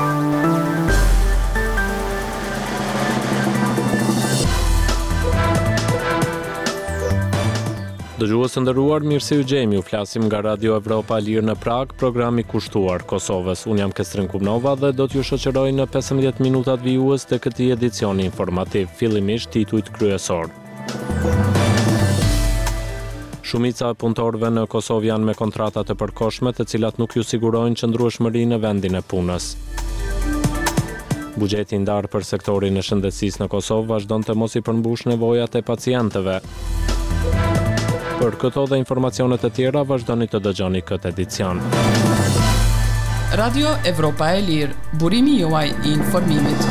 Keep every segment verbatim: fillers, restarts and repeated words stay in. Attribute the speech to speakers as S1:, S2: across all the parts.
S1: Dëgjues të nderuar, mirë se u gjejmë, ju flasim nga Radio Evropa e Lirë në Prag, programi kushtuar Kosovës. Unë jam Kestrin Kumnova dhe do t'ju shoqëroj në pesëmbëdhjetë minutat vijues të këtij edicioni informativ, fillimisht titujt kryesor. Shumica e punëtorëve në Kosovë janë me kontrata të përkohshme, të cilat nuk ju sigurojnë qëndrueshmëri në vendin e punës. Buxheti i ndarë për sektorin e shëndetësisë në Kosovë vazhdon të mos i përmbush nevojat e pacientëve. Për këto dhe informacionet e tjera, vazhdoni të dëgjoni këtë edicion.
S2: Radio Evropa e Lirë, burimi juaj i informimit.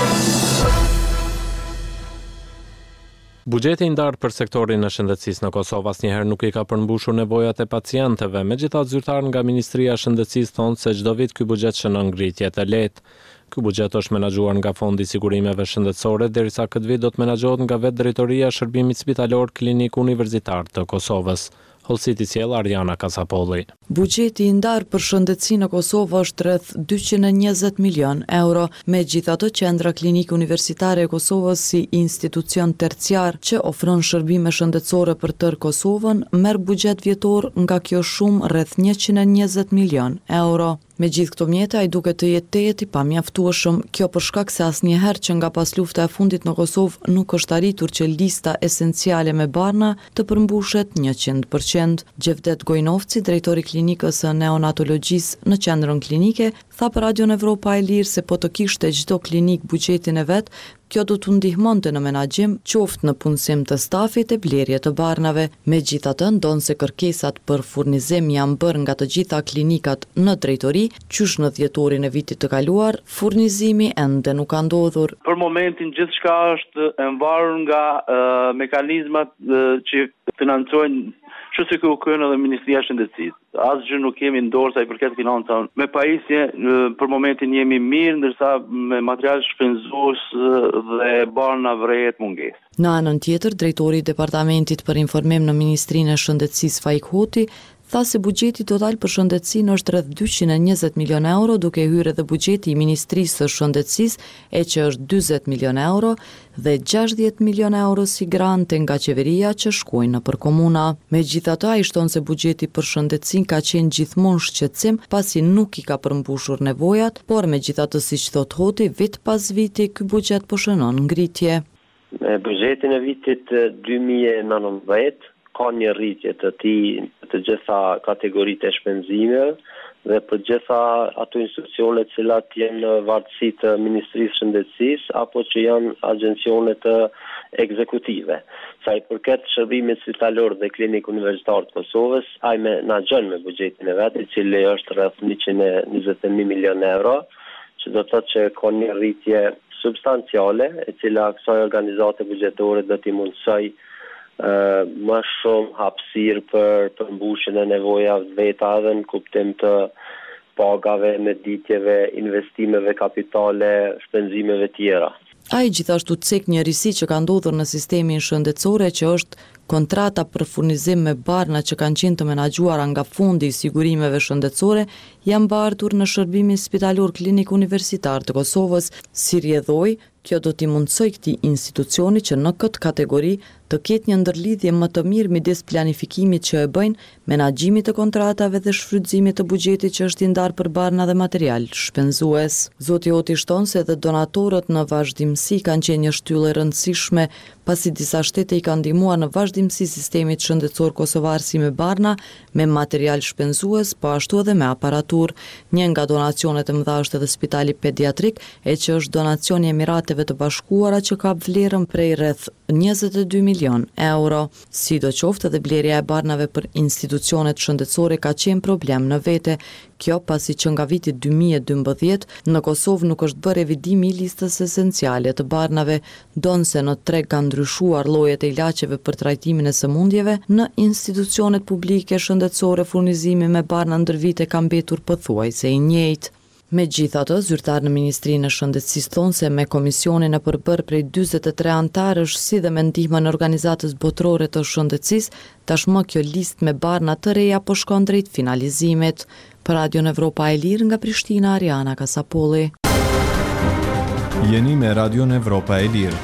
S1: Buxheti i ndarë për sektorin e shëndetësisë në Kosovë asnjëherë nuk i ka përmbushur nevojat e pacientëve. Megjithatë, zyrtarë nga Ministria e Shëndetësisë thonë se çdo vit ky buxhet shënon ngritje të lehtë. Ky buxhet është menaxhuar nga Fondi i Sigurimeve Shëndetësore, derisa këtë vit do të menaxhohet nga vetë Drejtoria e Shërbimit Spitalor Klinik Universitar të Kosovës. Hollësit i sjell Ariana Kasapolli.
S3: Buxheti i ndarë për shëndetësinë në Kosovë është rreth dyqind e njëzet milion euro. Megjithatë, Qendra Klinike Universitare e Kosovës si institucion terciar që ofron shërbime shëndetësore për tërë Kosovën, merr buxhet vjetor nga kjo shumë rreth njëqind e njëzet milion euro. Me gjithë këto mjete, ai duket të jetë tejet i pamjaftueshëm, kjo për shkak se asnjëherë që nga pas lufta e fundit në Kosovë nuk është arritur që lista esenciale me barna të përmbushet njëqind përqind. Gjevdet Gojnovci, drejtori i klinikës së neonatologjisë në qendrën klinike, tha për Radio Evropa e Lirë se po të kishte çdo klinik buxhetin e vet, kjo do të ndihmonte në menaxhim, qoftë në punësim të stafit e blerje të barnave. Megjithatë, ndonse kërkesat për furnizim janë bërë nga të gjitha klinikat në drejtori, qysh në dhjetorin e vitit të kaluar, furnizimi ende nuk ka ndodhur.
S4: Për momentin gjithçka është e mbarur nga uh, mekanizmat uh, që financojnë që se kjo kënë edhe Ministria e Shëndetësisë. Asgjë nuk kemi ndorë sa i përket financave. Me pajisje, për momentin jemi mirë, ndërsa me material shpenzues dhe barna vrejet mungesë.
S3: Në anën tjetër, drejtori i Departamentit për Informim në Ministrinë e Shëndetësisë Faik Hoti tha se buxheti total për shëndetësinë është rreth dyqind e njëzet milion euro, duke hyrë edhe buxheti i Ministrisë së Shëndetësisë, e që është dyzet milion euro, dhe gjashtëdhjetë milion euro si grante nga qeveria që shkojnë për komuna. Megjithatë, ai shton se buxheti për shëndetësinë ka qenë gjithmonë shqetësim, pasi nuk i ka përmbushur nevojat, por megjithatë, siç thot Hoti, vit pas viti ky buxhet po shënon ngritje.
S5: Me buxhetin e vitit dy mijë e nëntëmbëdhjetë ka një rritje të tij të gjitha kategoritë e shpenzimeve dhe për gjitha ato institucione të cilat janë në vartësi të Ministrisë së Shëndetësisë apo që janë agjencione të ekzekutive. Sa i përket shërbimit spitalor dhe klinik universitar të Kosovës, ai menaxhon me buxhetin e vet, i cili është rreth njëqind e njëzet e një milion euro, që do të thotë që ka një rritje substanciale, e cila kësaj organizate buxhetore do t'i mundsoj Uh, më shumë hapësirë për përmbushjen e nevojave veta edhe në kuptim të pagave, meditjeve, investimeve kapitale, shpenzimeve tjera.
S3: Ai gjithashtu cek një risi që ka ndodhur në sistemin shëndetësor, që është kontrata për furnizim me barna që kanë qenë të menaxhuara nga Fondi i Sigurimeve Shëndetësore janë bartur në Shërbimin Spitalor Klinik Universitar të Kosovës. Si rrjedhoi, kjo do t'i mundsoj këtij institucioni që në këtë kategori të ketë një ndërlidhje më të mirë midis planifikimit që e bëjnë, menaxhimit të kontratave dhe shfrytëzimit të buxhetit që është i ndarë për barna dhe material shpenzues. Zoti Hoti shton se edhe donatorët në vazhdimsi kanë qenë një shtyllë e rëndësishme, pasi disa shtete i kanë ndihmuar në vazhdimsi sistemit shëndetësor kosovar si me barna, me material shpenzues, po ashtu edhe me aparatur. Një nga donacionet e mëdha është edhe Spitali Pediatrik, e që është donacioni i Emirateve të Bashkuara që ka vlerën prej rreth njëzet e dy milion euro. Sidoqoftë, edhe blerja e barnave për institucionet shëndetësore ka qenë problem në vete. Kjo pasi që nga viti dy mijë e dymbëdhjetë në Kosovë nuk është bërë revidimi i listës esenciale të barnave, donse në treg kanë ndryshuar llojet e ilaçeve për trajtimin e sëmundjeve, në institucionet publike shëndetësore furnizimi me barna ndër vite ka mbetur pothuajse i njëjtë. Megjithatë, zyrtar në Ministrinë e Shëndetësisë thonë se me komisionin e përbërë prej dyzet e tre antarësh si dhe me ndihmën e Organizatës Botërore të Shëndetësisë, tashmë kjo listë me barna të reja po shkon drejt finalizimit. Për Radio Evropa e Lirë nga Prishtina, Ariana Kasapolli.
S6: Jeni me Radion Evropa e Lirë.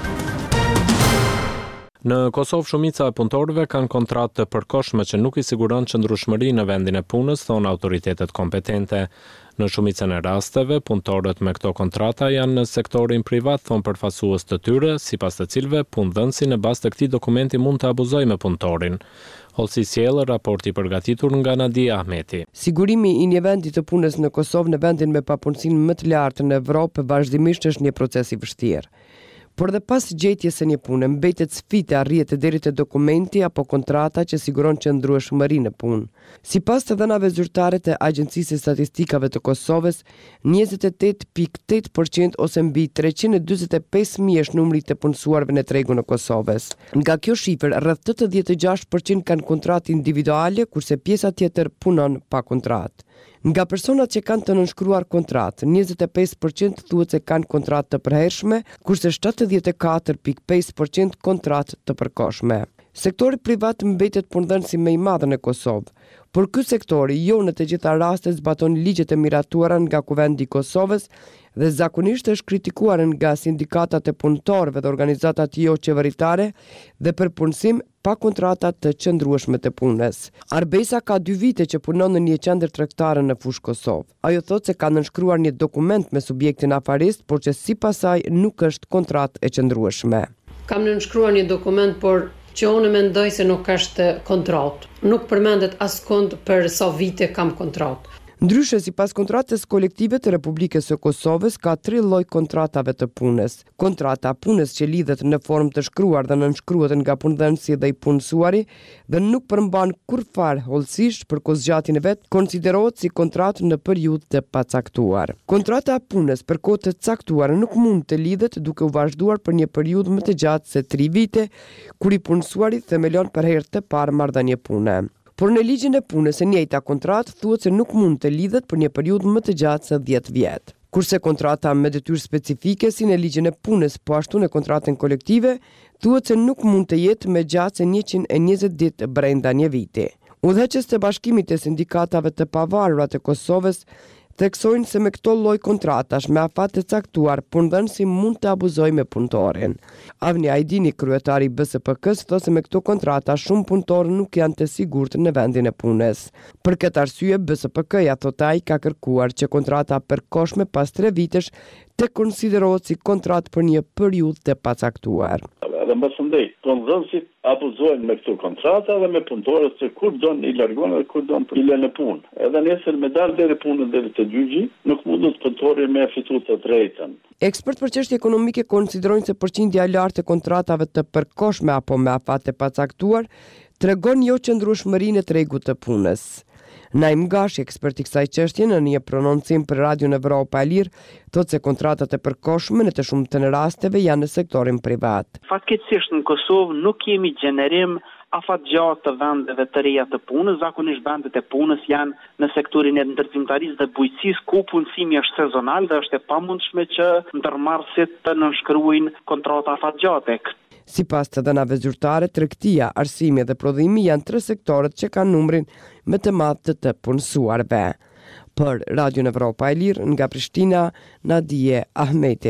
S1: Në Kosovë shumica e punëtorëve kanë kontratë të përkohshme që nuk i siguron qëndrueshmëri në vendin e punës, thonë autoritetet kompetente. Në shumicën e rasteve, punëtorët me këto kontrata janë në sektorin privat, thonë përfaqësues të tyre, sipas të cilëve punëdhënësi në bazë të këtij dokumenti mund të abuzojë me punëtorin. Holsi sjell raporti përgatitur nga Nadia Ahmeti.
S7: Sigurimi i një vendi të punës në Kosovë në vendin me papunësinë më të lartë në Evropë vazhdimisht është një proces i vështirë. Por dhe pas gjetjes së një pune, mbetet sfida arrihet deri te dokumenti apo kontrata që siguron qëndrueshmëri në punë. Sipas të dhënave zyrtare të Agjencisë së Statistikave të Kosovës, njëzet e tetë pikë tetë përqind ose mbi treqind e dyzet e pesë mijë është numri të punësuarve në tregun e Kosovës. Nga kjo shifër, rreth tetëdhjetë e gjashtë përqind kanë kontratë individuale, kurse pjesa tjetër punon pa kontratë. Nga personat që kanë të nënshkruar kontratë, njëzet e pesë përqind thuhet se kanë kontratë të përhershme, kurse shtatëdhjetë e katër pikë pesë përqind kontratë të përkohshme. Sektori privat mbetet punëdhënësi më i madh në Kosovë, por ky sektori jo në të gjitha rastet zbaton ligjet e miratuara nga Kuvendi i Kosovës dhe zakonisht është kritikuar nga sindikatat e punëtorëve dhe organizatat jo qeveritare dhe për punësim pa kontrata të qëndrueshme të punës. Arbesa ka dy vite që punon në një qendër tregtare në fushë Kosovë. Ajo thotë se ka nënshkruar një dokument me subjektin afarist, por që sipas saj nuk është kontratë e qëndrueshme.
S8: Kam nënshkruar një dokument, por që unë mendoj se nuk është kontratë. Nuk përmendet askund për sa vite kam kontratë.
S7: Ndryshe, sipas kontratës kolektive të Republikës së Kosovës, ka tre lloj kontratave të punës. Kontrata punës që lidhet në formë të shkruar dhe nënshkruhet nga punëdhënësi dhe i punësuari dhe nuk përmban kurrfar hollësisht për kohëzgjatjen e vet, konsiderohet si kontratë në periudhë të pacaktuar. Kontrata punës për kohë të caktuar nuk mund të lidhet duke u vazhduar për një periudhë më të gjatë se tre vite, kur i punësuari themelon për herë të parë marrëdhënie pune. Por në ligjin e punës e njëjta kontratë thuhet se nuk mund të lidhet për një periudhë më të gjatë se dhjetë vjet. Kurse kontrata me detyrë specifike si në ligjin e punës, po ashtu në kontratën kolektive, thuhet se nuk mund të jetë më gjatë se njëqind e njëzet ditë brenda një viti. Udhëheqës të Bashkimit të Sindikatave të Pavarura të Kosovës theksojnë se me këto lloj kontratash me afat të caktuar, punëdhënësi mund të abuzojë me punëtorin. Avni Ajdini, kryetari i B S P K-s, thotë se me këto kontrata shumë punëtorë nuk janë të sigurt në vendin e punës. Për këtë arsye, B S P K-ja thotë ai ka kërkuar që kontrata përkohshme pas tre vitesh të konsiderohet si kontratë për një periudhë të pacaktuar.
S9: Dhe mbasëndej, punëdhënësit abuzojnë me këto kontrata dhe me punëtorët se kur don i largon dhe kur don i lënë në punë. Edhe nesër me dalë deri punën deri te gjyqi, nuk mundet punëtori me fitu të drejtën.
S7: Ekspert për çështje ekonomike konsiderojnë se përqindja e lartë e kontratave të përkohshme apo me afat të pacaktuar tregon jo qëndrueshmërinë e tregut të punës. Naim Gashi, ekspert i kësaj çështje, në një prononcim për Radion Evropa e Lirë, thotë se kontratat e përkohshme në të shumtën e rasteve janë në sektorin privat.
S10: Fatkeqësisht në Kosovë nuk kemi gjenerim afatgjatë të vendeve të reja të punës, zakonisht vendet e punës janë në sektorin e ndërtimtarisë dhe bujqësisë, ku punësimi është sezonal dhe është e pamundshme që ndërmarrësit të nënshkruajnë kontrata afatgjate.
S7: Sipas të dhënave zyrtare, tregtia, arsimi dhe prodhimi janë tre sektorët që kanë numrin më të madh të të punësuarve. Për Radion Evropa e Lirë, nga Prishtina, Nadia Ahmeti.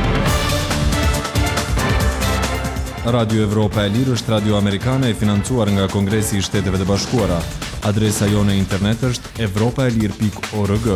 S6: Radio Evropa e Lirë është radio amerikane e financuar nga Kongresi i Shteteve të Bashkuara. Adresa jonë në internet është evropaelir pikë org.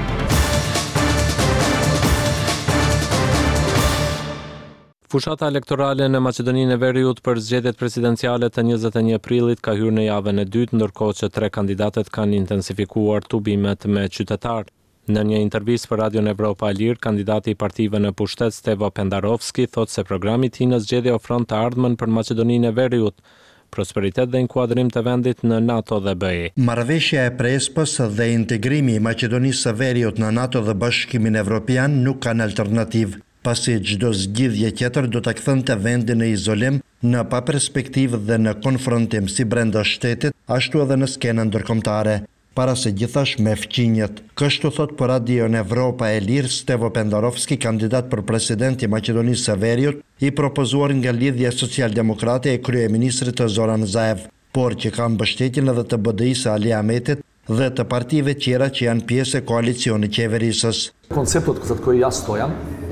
S1: Fushata elektorale në Maqedoninë e Veriut për zgjedhjet presidenciale të njëzet e një prillit ka hyrë në javën e dytë, ndërkohë që tre kandidatët kanë intensifikuar tubimet me qytetarë. Në një intervistë për Radion Evropa e Lirë, kandidati i partive në pushtet Stevo Pendarovski thotë se programi i tij në zgjedhje ofron të ardhmen për Maqedoninë e Veriut, prosperitet dhe inkuadrim të vendit në NATO dhe B E.
S11: Marrëveshja e Prespës dhe integrimi i Maqedonisë së Veriut në NATO dhe Bashkimin Evropian nuk kanë alternativë, pasi çdo zgjidhje tjetër do ta kthonte vendin në izolim, në paperspektivë dhe në konfrontim si brenda shtetit, ashtu edhe në skenën ndërkombëtare, para se gjithash me fqinjet. Kështu thot për Radion Evropa e Lirë Stevo Pendarovski, kandidat për president i Maqedonisë së Veriut, i propozuar nga Lidhja Socialdemokrate e kryeministrit Zoran Zaev, por që kanë mbështetjen edhe të B D I-së Ali Ahmetit dhe të partive tjera që janë pjesë e koalicioni qeverisës.
S12: Konceptot za koji ja stojam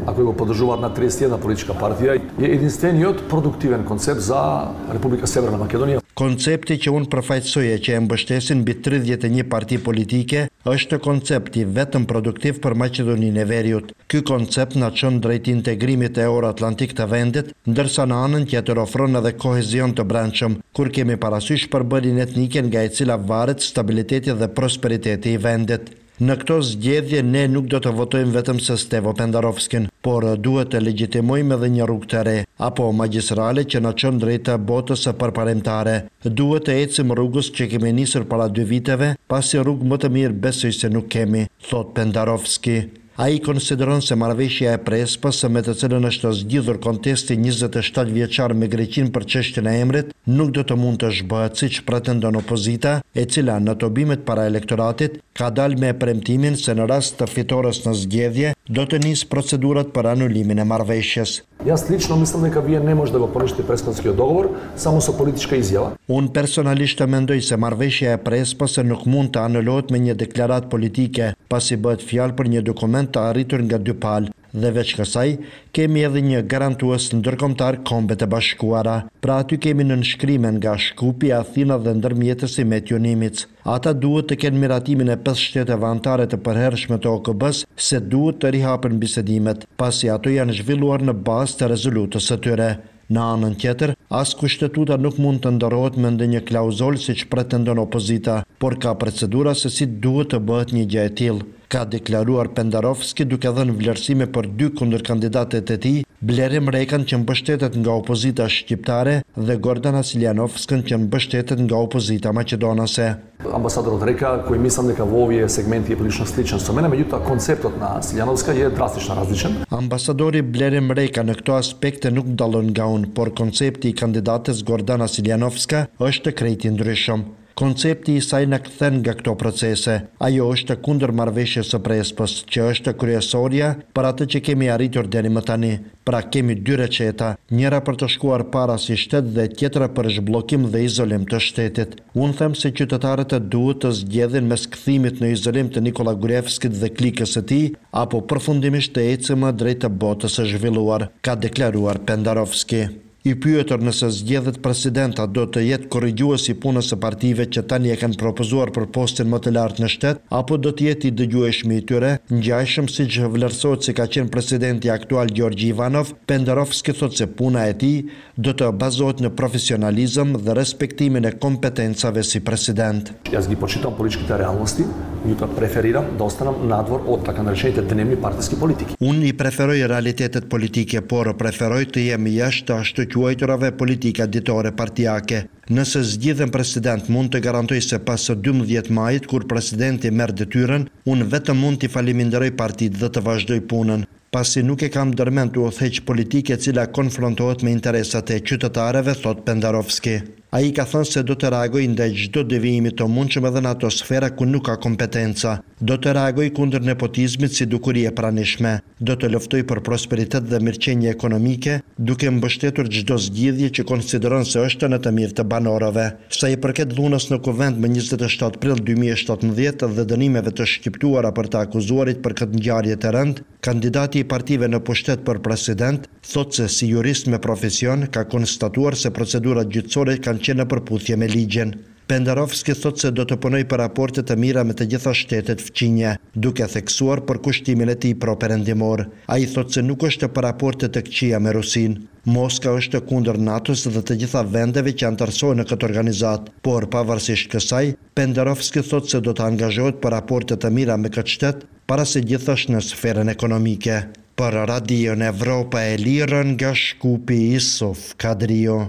S12: ako go podržуваат на тридесет и една политичка партија, е единствениот продуктивен концепт за Република Северна Македонија.
S11: Koncepti që unë përfaqësoje që e mbështesin mbi tridhjetë e një parti politike është koncepti vetëm produktiv për Maqedoninë e Veriut. Ky koncept na çon drejt integrimit euro-atlantik të vendit, ndërsa në anën tjetër ofron edhe kohezion të brendshëm, kur kemi parasysh përbërjen etnike nga e cila varet stabiliteti dhe prosperiteti i vendit. Në këto zgjedhje ne nuk do të votojmë vetëm se Stevo Pendarovskin, por duhet të legjitimojmë edhe një rrugë të re, apo magjistrale që na çon drejt botës së përparemtare. Duhet të ecim rrugës që kemi nisur para dy viteve, pasi rrugë më të mirë besoj se nuk kemi, thot Pendarovski. Ai konsideron se marrëveshja e Prespës me të cilën është zgjidhur kontesti njëzet e shtatë vjeçar me Greqinë për çështjen e emrit, nuk do të mund të zhbëhet siç pretendon opozita, e cila në tobimet para elektoratit ka dalë me premtimin se në rast të fitores në zgjedhje do të nisë procedurat për anulimin e marrëveshjes.
S12: Јас лично мислам дека вие не може да го поништи Преспанскиот договор само со политичка изјава.
S11: Unë personalisht mendoj se marrëveshja e Prespës nuk mund të anulohet me një deklaratë politike, pasi bëhet fjalë për një dokument të arritur nga dy palë, dhe veç kësaj kemi edhe një garantues ndërkombëtar Kombet e Bashkuara. Pra aty kemi nënshkrimen nga Shkupi, Athina dhe ndërmjetësi Metju Nimic. Ata duhet të kenë miratimin e pesë shteteve anëtare të përhershme të O K B-s se duhet të rihapen bisedimet, pasi ato janë zhvilluar në bazë të rezolutës së tyre. Në anën tjetër, as kushtetuta nuk mund të ndërrohet me ndonjë klauzol siç pretendon opozita, por ka procedura se si duhet të bëhet një gjë e tillë. Ka deklaruar Pendarovski duke dhënë vlerësime për dy kundërkandidatet e tij, Blerim Rekan që mbështetet nga opozita shqiptare dhe Gordana Siljanovskën që mbështetet nga opozita maqedonase.
S12: Амбасадорот река, кој мислам дека во овие сегменти е прилично сличен со мене, меѓутоа концептот на Силјановска е драстично различен.
S11: Ambasadori Blerim Reka në këto aspekte nuk dallon nga unë, por koncepti i kandidates Gordana Siljanovska është krejt i ndryshëm. Koncepti i saj na kthen nga këto procese. Ajo është kundër marrëveshjes së Prespës, që është kryesorja për atë që kemi arritur deri më tani. Pra kemi dy receta, njëra për të shkuar para si shtet dhe tjetra për zhbllokim dhe izolim të shtetit. Unë them se qytetarët duhet të zgjedhin mes kthimit në izolim të Nikola Gruevskit dhe klikës së tij, apo përfundimisht të ecëm drejt të botës së zhvilluar, ka deklaruar Pendarovski. I pyetur nëse zgjedhet presidenta do të jetë korrigjuesi punës së partive që tani e kanë propozuar për postin më të lartë në shtet, apo do të jetë i dëgjueshëm i tyre, ngjajshëm siç vlerësohet si ka qenë presidenti aktual Gjorgji Ivanov, Pendarovski thotë se puna e tij do të bazohet në profesionalizëm dhe respektimin e kompetencave si president.
S12: Јас ги почитам политичките реалности, меѓутоа преферирам да останам надвор од така наречените дневни партиски политики.
S11: Unë i preferoj realitetet politike, por preferoj të jem jashtë ashtu quajturave politika ditore partijake. Nëse zgjidhem president, mund të garantoj se pas së dymbëdhjetë majit, kur presidenti merr detyrën, unë vetëm mund t'i faleminderoj partitë dhe të vazhdoj punën, pasi nuk e kam ndërmend të udhëheq politike e cila konfrontohet me interesat e qytetarëve, thot Pendarovski. Ai ka thënë se do të reagoj ndaj çdo devijimi të mundshëm edhe në ato sfera ku nuk ka kompetenca. Do të reagoj kundër nepotizmit si dukuri e pranishme. Do të luftoj për prosperitet dhe mirëqenie ekonomike, duke mbështetur çdo zgjidhje që konsideron se është në të mirë të banorëve. Sa i përket dhunës në Kuvend më njëzet e shtatë prill dy mijë e shtatëmbëdhjetë dhe dënimeve të shqiptuara për të akuzuarit për këtë ngjarje të rëndë, kandidati i partive në pushtet për president thotë se si jurist me profesion ka konstatuar se procedurat gjyqësore kanë qenë në përputhje me ligjen. Pendarovski thotë se do të punoj për raporte të mira me të gjitha shtetet fqinje, duke theksuar për kushtimin e tij pro-perëndimor. Ai thotë se nuk është për raporte të këqija me Rusinë. Moska është kundër NATO-s dhe të gjitha vendeve që antarësohen në këtë organizat, por pavarësisht kësaj, Pendarovski thotë se do të angazhohet për raporte të mira me këtë shtet, para se gjithashtë në sferën ekonomike. Për Radion Evropa e Lirën nga Shkupi, Isuf Kadrio.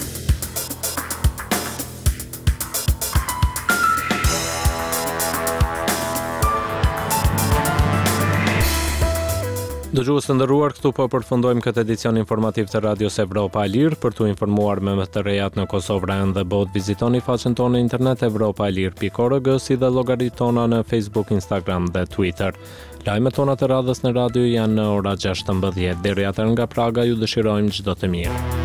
S1: Dëgjues të nderuar, këtu po përfundojmë këtë edicion informativ të Radios Evropa e Lirë. Për t'u informuar me më të rejat në Kosovë, Ranë dhe botë, vizitoni faqen tonë në internet evropa e lirë pikë org, si dhe llogaritë tona në Facebook, Instagram dhe Twitter. Lajmet tona të radhës në radio janë në ora gjashtëmbëdhjetë. Deri atëherë nga Praga ju dëshirojmë çdo të mirë.